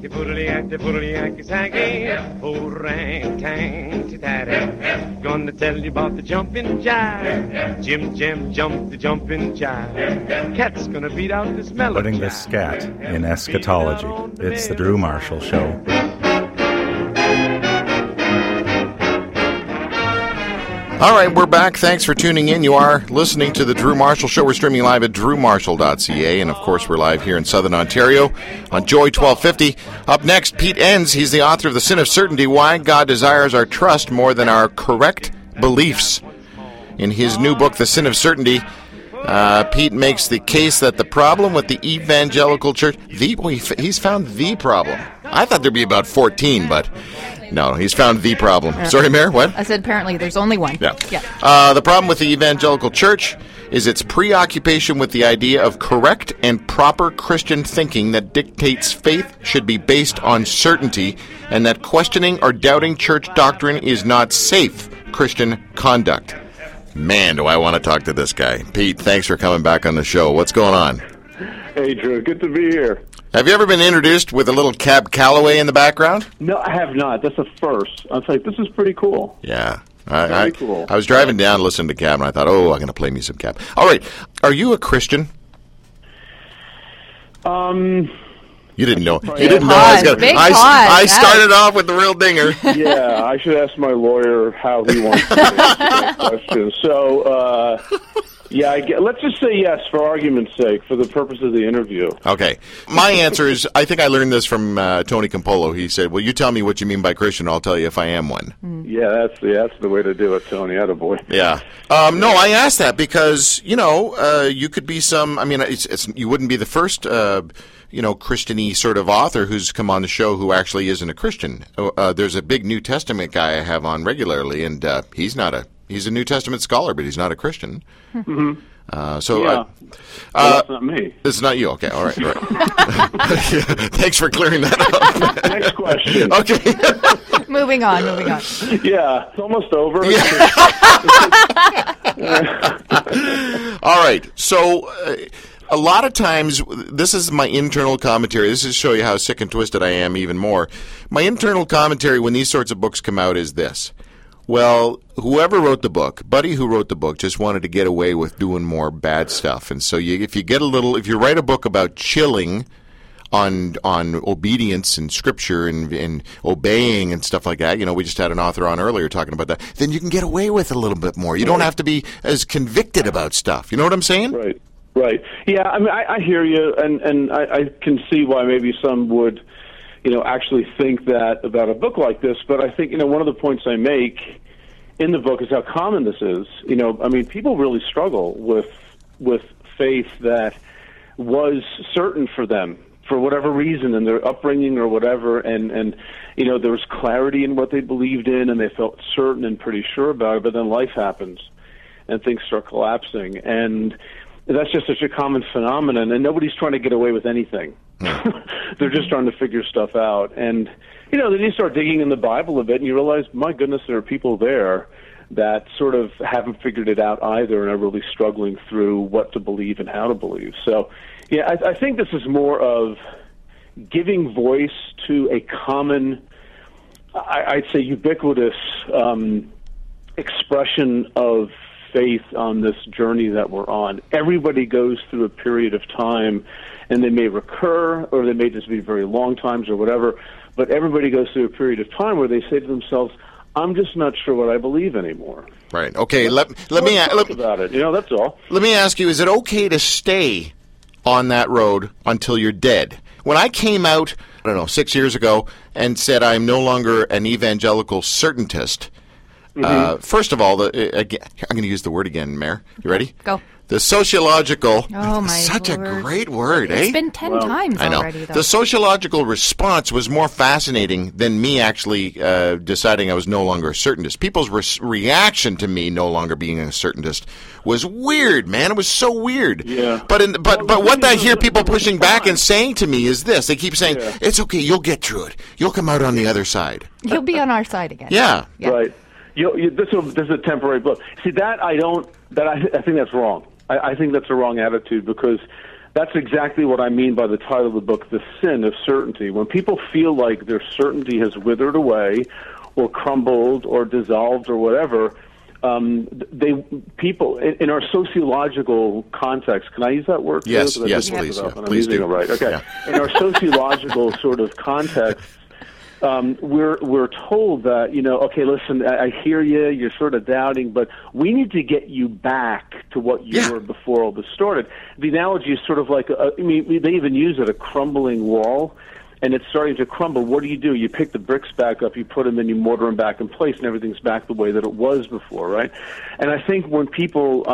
Yankee, poodle Yankee, Sankey, orang-tang, tatty. Gonna tell you about the jumping jive. Jim jump the jumping jive. Cat's gonna beat out this melody. Putting the scat in eschatology. It's the Drew Marshall Show. All right, we're back. Thanks for tuning in. You are listening to the Drew Marshall Show. We're streaming live at drewmarshall.ca, and of course, we're live here in Southern Ontario on Joy 1250. Up next, Pete Enns. He's the author of The Sin of Certainty: Why God Desires Our Trust More Than Our Correct Beliefs. In his new book, The Sin of Certainty, Pete makes the case that the problem with the evangelical church, he's found the problem. I thought there'd be about 14, but no, he's found the problem. Sorry, Mayor, what? I said apparently there's only one. Yeah. The problem with the evangelical church is its preoccupation with the idea of correct and proper Christian thinking that dictates faith should be based on certainty, and that questioning or doubting church doctrine is not safe Christian conduct. Man, do I want to talk to this guy. Pete, thanks for coming back on the show. What's going on? Hey, Drew. Good to be here. Have you ever been introduced with a little Cab Calloway in the background? No, I have not. That's a first. I was like, this is pretty cool. Yeah. Very cool. I was driving down listening to Cab, and I thought, I'm going to play me some Cab. All right. Are you a Christian? You didn't know. You didn't know I was going to. I started off with the real dinger. Yeah, I should ask my lawyer how he wants to answer that question. So, let's just say yes for argument's sake, for the purpose of the interview. Okay. My answer is, I think I learned this from Tony Campolo. He said, well, you tell me what you mean by Christian, I'll tell you if I am one. Yeah, that's the way to do it, Tony. Attaboy. Yeah. No, I asked that because, you could be some, you wouldn't be the first Christian-y sort of author who's come on the show who actually isn't a Christian. There's a big New Testament guy I have on regularly, and he's a New Testament scholar, but he's not a Christian. Mm-hmm. Well, that's not me. It's not you. Okay, all right. Thanks for clearing that up. Next question. Okay. Moving on. Yeah, it's almost over. Yeah. All right, so... a lot of times, this is my internal commentary. This is to show you how sick and twisted I am even more. My internal commentary when these sorts of books come out is this. Well, whoever wrote the book, Buddy who wrote the book, just wanted to get away with doing more bad stuff. And so if you write a book about chilling on obedience and scripture and obeying and stuff like that, we just had an author on earlier talking about that, then you can get away with a little bit more. You don't have to be as convicted about stuff. You know what I'm saying? Right. Yeah, I hear you, and I can see why maybe some would, actually think that about a book like this. But I think, one of the points I make in the book is how common this is. People really struggle with faith that was certain for them for whatever reason in their upbringing or whatever, and there was clarity in what they believed in, and they felt certain and pretty sure about it. But then life happens, and things start collapsing, and that's just such a common phenomenon, and nobody's trying to get away with anything. They're just trying to figure stuff out. And, then you start digging in the Bible a bit, and you realize, my goodness, there are people there that sort of haven't figured it out either and are really struggling through what to believe and how to believe. So, yeah, I think this is more of giving voice to a common, I'd say ubiquitous expression of faith on this journey that we're on. Everybody goes through a period of time, and they may recur, or they may just be very long times or whatever, but everybody goes through a period of time where they say to themselves, I'm just not sure what I believe anymore. Right. Okay, let me talk about it. That's all. Let me ask you, is it okay to stay on that road until you're dead? When I came out, 6 years ago, and said I'm no longer an evangelical certaintist, first of all, I'm going to use the word again, Mayor. You ready? Go. The sociological, such a great word, It's been 10 times I know. already, though. The sociological response was more fascinating than me actually deciding I was no longer a certaintist. People's reaction to me no longer being a certaintist was weird, man. It was so weird. Yeah. But what I hear people pushing back and saying to me is this. They keep saying, it's okay, you'll get through it. You'll come out on the other side. You'll be on our side again. Yeah. Right. This is a temporary blip. See, I think that's wrong. I think that's a wrong attitude because That's exactly what I mean by the title of the book, The Sin of Certainty. When people feel like their certainty has withered away or crumbled or dissolved or whatever, people in our sociological context, can I use that word? Yes, yes, please. Yeah, please do. It right. Okay. Yeah. In our sociological sort of context, we're told that, okay, listen, I hear you, you're sort of doubting, but we need to get you back to what you were before all this started. The analogy is sort of like, they even use it, a crumbling wall, and it's starting to crumble. What do? You pick the bricks back up, you put them in, you mortar them back in place, and everything's back the way that it was before, right? And I think when people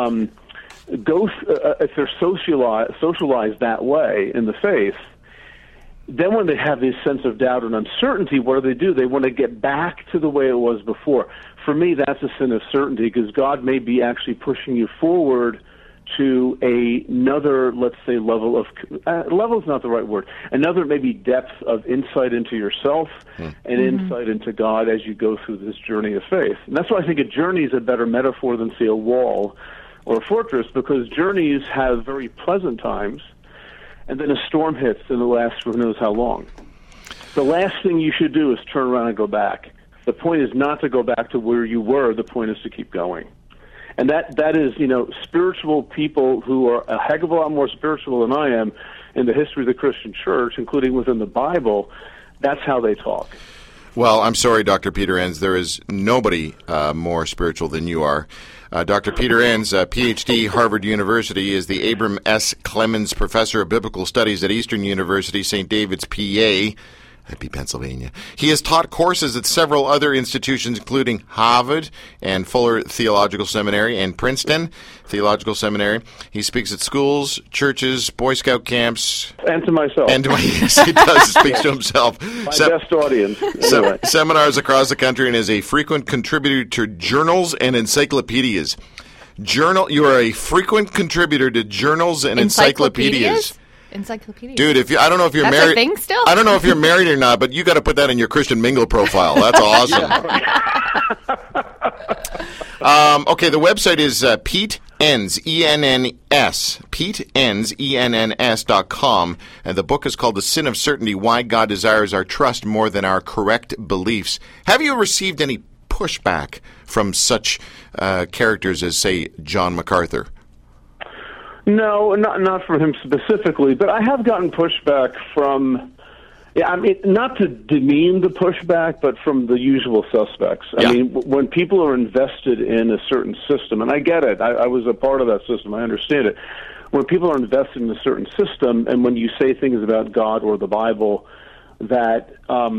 if they're socialized that way in the faith, then when they have this sense of doubt and uncertainty, what do? They want to get back to the way it was before. For me, that's a sin of certainty, because God may be actually pushing you forward to another, let's say, level of, level is not the right word, another maybe depth of insight into yourself and insight into God as you go through this journey of faith. And that's why I think a journey is a better metaphor than, say, a wall or a fortress, because journeys have very pleasant times, and then a storm hits and it lasts for who knows how long. The last thing you should do is turn around and go back. The point is not to go back to where you were. The point is to keep going. And that is, spiritual people who are a heck of a lot more spiritual than I am in the history of the Christian church, including within the Bible, that's how they talk. Well, I'm sorry, Dr. Peter Enns. There is nobody more spiritual than you are. Dr. Peter Enns, Ph.D., Harvard University, is the Abram S. Clemens Professor of Biblical Studies at Eastern University, St. David's, PA. That'd be Pennsylvania. He has taught courses at several other institutions, including Harvard and Fuller Theological Seminary and Princeton Theological Seminary. He speaks at schools, churches, Boy Scout camps. And to myself. Yes, he does. He speaks to himself. My best audience. Anyway. Seminars across the country, and is a frequent contributor to journals and encyclopedias. You are a frequent contributor to journals and encyclopedias. Encyclopedia. Dude, I don't know if you're That's married. a thing still? I don't know if you're married or not, but you got to put that in your Christian Mingle profile. That's awesome. Okay, the website is Pete Enns, E-N-N-S, PeteEnns.com, and the book is called The Sin of Certainty: Why God Desires Our Trust More Than Our Correct Beliefs. Have you received any pushback from such characters as, say, John MacArthur? No, not from him specifically, but I have gotten pushback from, not to demean the pushback, but from the usual suspects. I mean, when people are invested in a certain system, and I get it, I was a part of that system, I understand it. When people are invested in a certain system, and when you say things about God or the Bible that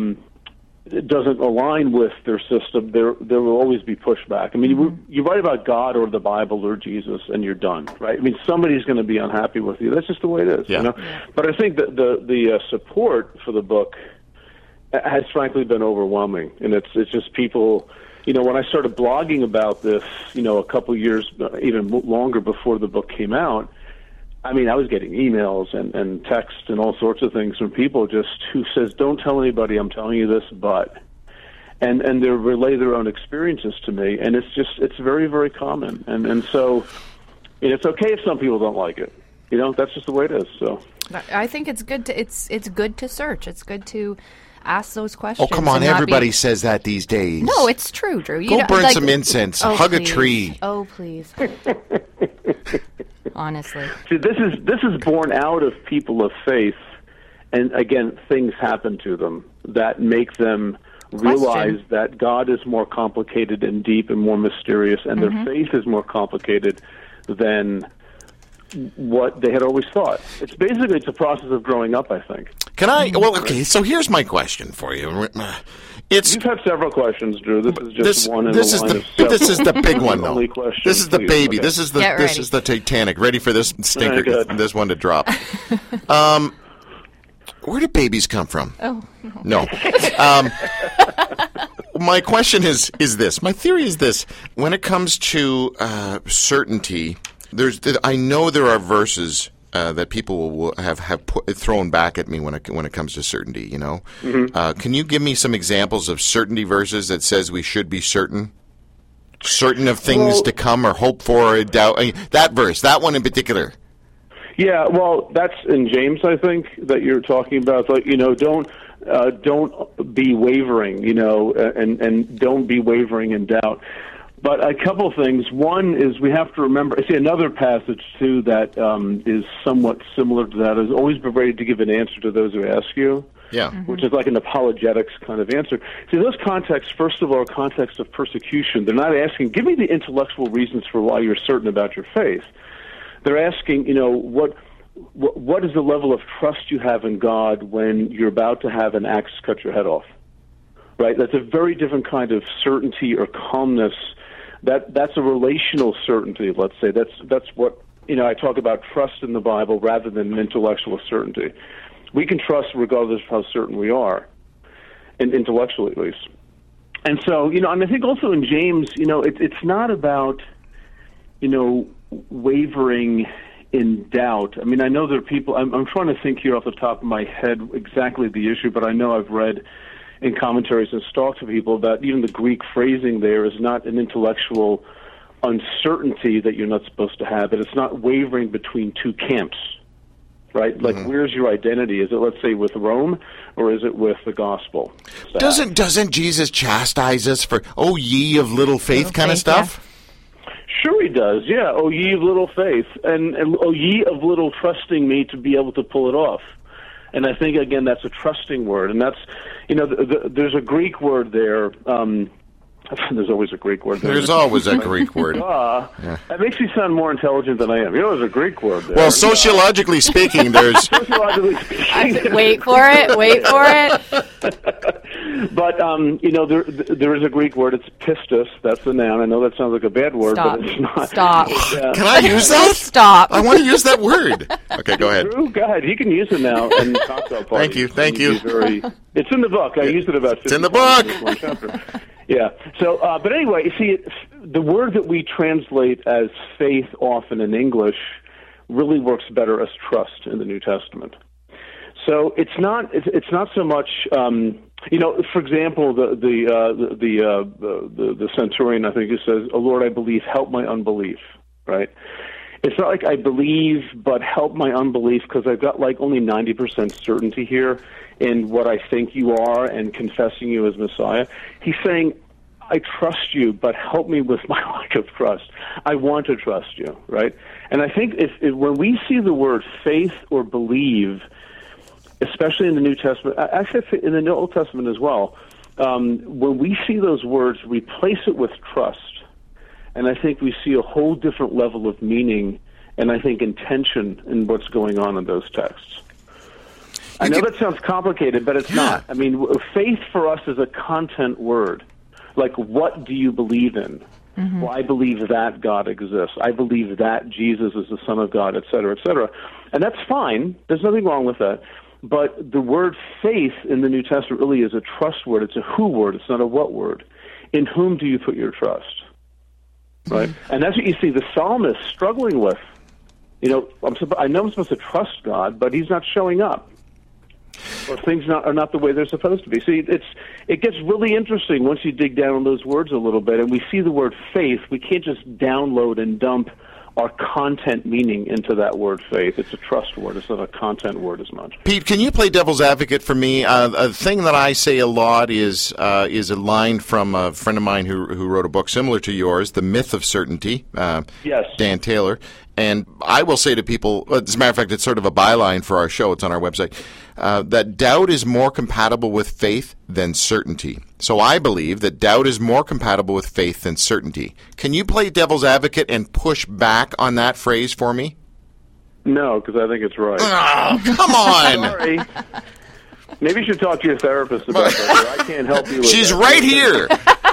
it doesn't align with their system, there will always be pushback. I mean, you write about God or the Bible or Jesus, and you're done, right? I mean, somebody's going to be unhappy with you. That's just the way it is, But I think that the support for the book has frankly been overwhelming, and it's just people. When I started blogging about this, a couple years, even longer before the book came out, I mean, I was getting emails and texts and all sorts of things from people who says, don't tell anybody I'm telling you this, but, and they relay their own experiences to me, and it's very, very common. And so it's okay if some people don't like it. That's just the way it is. So I think it's good to, it's good to search. It's good to ask those questions. Oh, come on. Everybody says that these days. No, it's true, Drew. Go burn some incense. Hug a tree. Oh, please. Honestly. See, this is born out of people of faith, and again, things happen to them that make them realize that God is more complicated and deep and more mysterious, and their faith is more complicated than what they had always thought. It's a process of growing up, I think. So here's my question for you. You've had several questions, Drew. This is just one in the line of several. This is the big one, though. This is the baby. Okay. This is the Titanic. Ready for this stinker, this one to drop. Where do babies come from? Oh, no. My question is this. My theory is this. When it comes to certainty, I know there are verses that people will have thrown back at me when it comes to certainty. Can you give me some examples of certainty verses that says we should be certain of things to come, or hope for, or doubt? That verse, that one in particular. Yeah, well, that's in James, I think, that you're talking about. It's like, don't be wavering, and don't be wavering in doubt. But a couple of things. One is we have to remember, see, another passage, too, that is somewhat similar to that is always be ready to give an answer to those who ask you. Yeah. Which is like an apologetics kind of answer. See, those contexts, first of all, are contexts of persecution. They're not asking, give me the intellectual reasons for why you're certain about your faith. They're asking, what is the level of trust you have in God when you're about to have an axe cut your head off? Right? That's a very different kind of certainty or calmness. That's a relational certainty, let's say. That's what, I talk about trust in the Bible rather than intellectual certainty. We can trust regardless of how certain we are, and intellectually at least. And so, and I think also in James, it's not about, wavering in doubt. I mean, I know there are people, I'm trying to think here off the top of my head exactly the issue, but I know I've read in commentaries and talked to people that even the Greek phrasing there is not an intellectual uncertainty that you're not supposed to have, but it's not wavering between two camps. Right? Like, where's your identity? Is it, let's say, with Rome, or is it with the gospel? Doesn't Jesus chastise us for, oh, ye of little faith kind of stuff? Yeah. Sure he does, yeah. Oh, ye of little faith. And oh, ye of little trusting me to be able to pull it off. And I think, again, that's a trusting word. And that's, there's a Greek word there. There's always a Greek word there. There's always a Greek word. That makes me sound more intelligent than I am. There's a Greek word there. Well, sociologically speaking, there's... Wait for it. But, there is a Greek word. It's pistis. That's the noun. I know that sounds like a bad word, Stop. but it's not. Stop. Can I use that? Stop. I want to use that word. Okay, go ahead. Drew, go ahead. You can use it now in cocktail parties. Thank you. It's in the book. I used it about 50 It's in the times book. in one chapter. Yeah. So, but anyway, you see, the word that we translate as faith often in English really works better as trust in the New Testament. So it's not so much. For example, the centurion, I think, who says, "Oh Lord, I believe. Help my unbelief." Right. It's not like I believe, but help my unbelief, because I've got like only 90% certainty here in what I think you are and confessing you as Messiah. He's saying, I trust you, but help me with my lack of trust. I want to trust you, right? And I think if when we see the word faith or believe, especially in the New Testament, actually in the Old Testament as well, when we see those words, replace it with trust. And I think we see a whole different level of meaning and I think intention in what's going on in those texts. I know that sounds complicated, but it's not. I mean, faith for us is a content word. Like, what do you believe in? Well, I believe that God exists. I believe that Jesus is the Son of God, et cetera, et cetera. And that's fine. There's nothing wrong with that. But the word faith in the New Testament really is a trust word. It's a who word. It's not a what word. In whom do you put your trust? Right? And that's what you see the psalmist struggling with. I know I'm supposed to trust God, but he's not showing up. Or things are not the way they're supposed to be. See, it gets really interesting once you dig down on those words a little bit, and we see the word faith. We can't just download and dump our content meaning into that word faith. It's a trust word. It's not a content word as much. Pete, can you play devil's advocate for me? A thing that I say a lot is a line from a friend of mine who wrote a book similar to yours, The Myth of Certainty, Yes. Dan Taylor. And I will say to people, as a matter of fact, it's sort of a byline for our show. It's on our website, that doubt is more compatible with faith than certainty. So I believe that doubt is more compatible with faith than certainty. Can you play devil's advocate and push back on that phrase for me? No, because I think it's right. Oh, come on. Sorry. Maybe you should talk to your therapist about that. I can't help you with She's that. right here.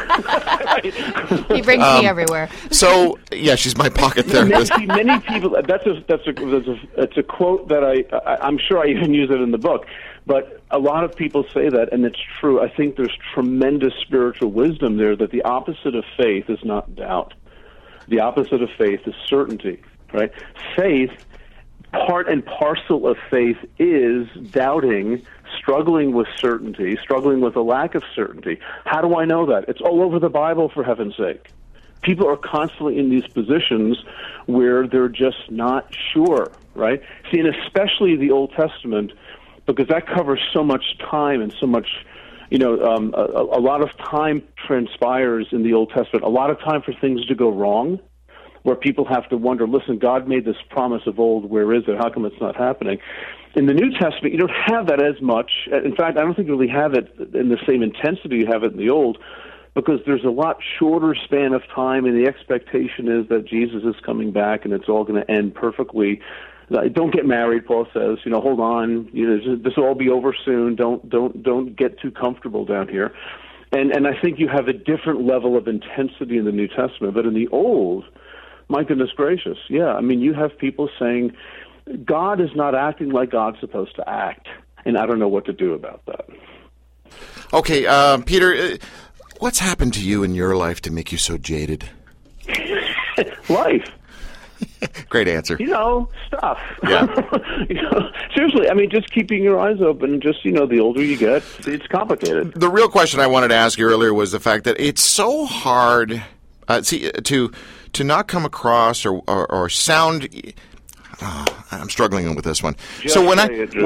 He brings me everywhere. So, yeah, she's my pocket therapist. Many people. That's a quote that I'm sure I even use it in the book. But a lot of people say that, and it's true. I think there's tremendous spiritual wisdom there. That the opposite of faith is not doubt. The opposite of faith is certainty. Right? Faith, part and parcel of faith, is doubting, struggling with certainty, struggling with a lack of certainty. How do I know that? It's all over the Bible, for heaven's sake. People are constantly in these positions where they're just not sure. right? See, and especially the Old Testament, because that covers so much time and so much, a lot of time transpires in the Old Testament, a lot of time for things to go wrong, where people have to wonder, listen, God made this promise of old, where is it? How come it's not happening? In the New Testament, you don't have that as much. In fact, I don't think you really have it in the same intensity you have it in the Old, because there's a lot shorter span of time, and the expectation is that Jesus is coming back and it's all going to end perfectly. Don't get married, Paul says. Hold on. This will all be over soon. Don't get too comfortable down here. And I think you have a different level of intensity in the New Testament. But in the Old, my goodness gracious, yeah. I mean, you have people saying God is not acting like God's supposed to act, and I don't know what to do about that. Okay, Peter, what's happened to you in your life to make you so jaded? Life. Great answer. Stuff. Yeah. Seriously, I mean, just keeping your eyes open, just, the older you get, it's complicated. The real question I wanted to ask you earlier was the fact that it's so hard, to not come across or sound. I'm struggling with this one. So when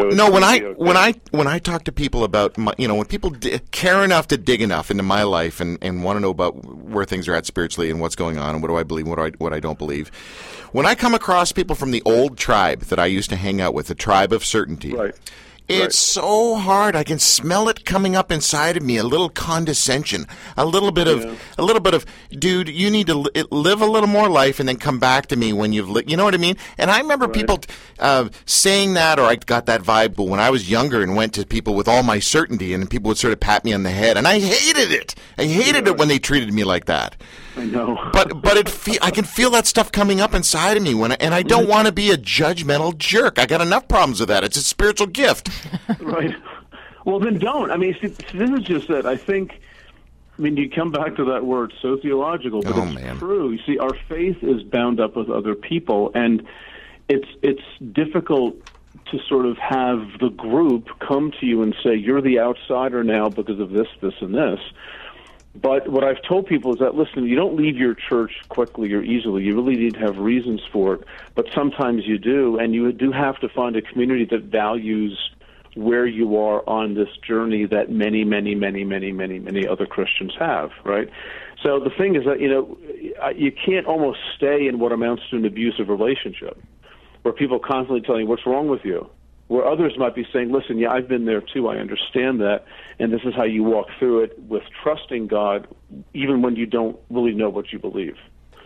I talk to people about when people care enough to dig enough into my life and want to know about where things are at spiritually and what's going on and what do I believe, what I don't believe, when I come across people from the old tribe that I used to hang out with, the tribe of certainty. Right. It's so hard. I can smell it coming up inside of me. A little condescension, a little bit of, dude, you need to live a little more life, and then come back to me when you've lived. You know what I mean? And I remember people saying that, or I got that vibe when I was younger and went to people with all my certainty, and people would sort of pat me on the head, and I hated it. I hated it when they treated me like that. I know. But I can feel that stuff coming up inside of me and I don't want to be a judgmental jerk. I got enough problems with that. It's a spiritual gift. Right. Well, then don't. I mean, this is just that. I think, you come back to that word, sociological, but it's true. You see, our faith is bound up with other people, and it's difficult to sort of have the group come to you and say, you're the outsider now because of this, this, and this. But what I've told people is that, listen, you don't leave your church quickly or easily. You really need to have reasons for it. But sometimes you do, and you do have to find a community that values where you are on this journey that many, many, many, many, many, many other Christians have, right? So the thing is that, you can't almost stay in what amounts to an abusive relationship, where people constantly tell you, what's wrong with you? Where others might be saying, listen, yeah, I've been there too, I understand that, and this is how you walk through it with trusting God, even when you don't really know what you believe.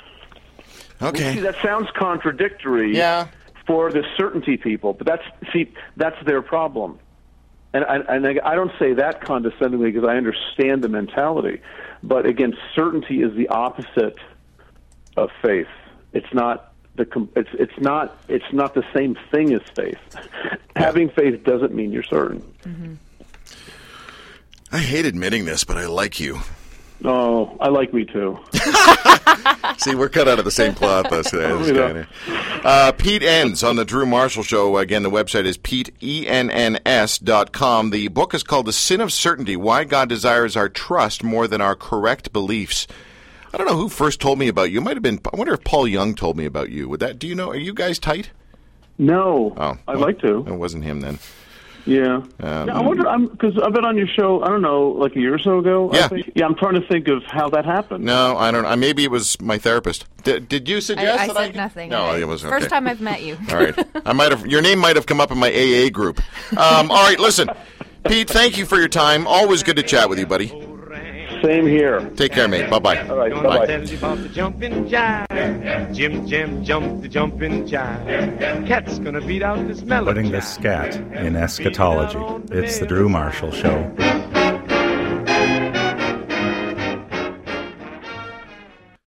Okay. See, that sounds contradictory for the certainty people, but that's their problem. And I don't say that condescendingly because I understand the mentality, but again, certainty is the opposite of faith. It's not it's not the same thing as faith. Having faith doesn't mean you're certain. Mm-hmm. I hate admitting this, but I like you. Oh, I like me too. See, we're cut out of the same cloth, us. Pete Enns on the Drew Marshall Show. Again, the website is PeteENNS.com. The book is called The Sin of Certainty: Why God Desires Our Trust More Than Our Correct Beliefs. I don't know who first told me about you. It might have been. I wonder if Paul Young told me about you. Do you know? Are you guys tight? No. Oh, I'd like to. It wasn't him then. Yeah. I wonder, because I've been on your show, I don't know, like a year or so ago. Yeah. I think. Yeah, I'm trying to think of how that happened. No, I don't know. Maybe it was my therapist. Did you suggest I that said nothing. No, it was okay. First time I've met you. All right. Your name might have come up in my AA group. All right, listen. Pete, thank you for your time. Always good to chat with you, buddy. Same here. Take care, mate. Bye-bye. All right, Gonna bye-bye. tell you about the jumping jive. Jim jump the jumping jive. Cat's gonna beat out this melody. Putting the scat in eschatology. It's the Drew Marshall Show.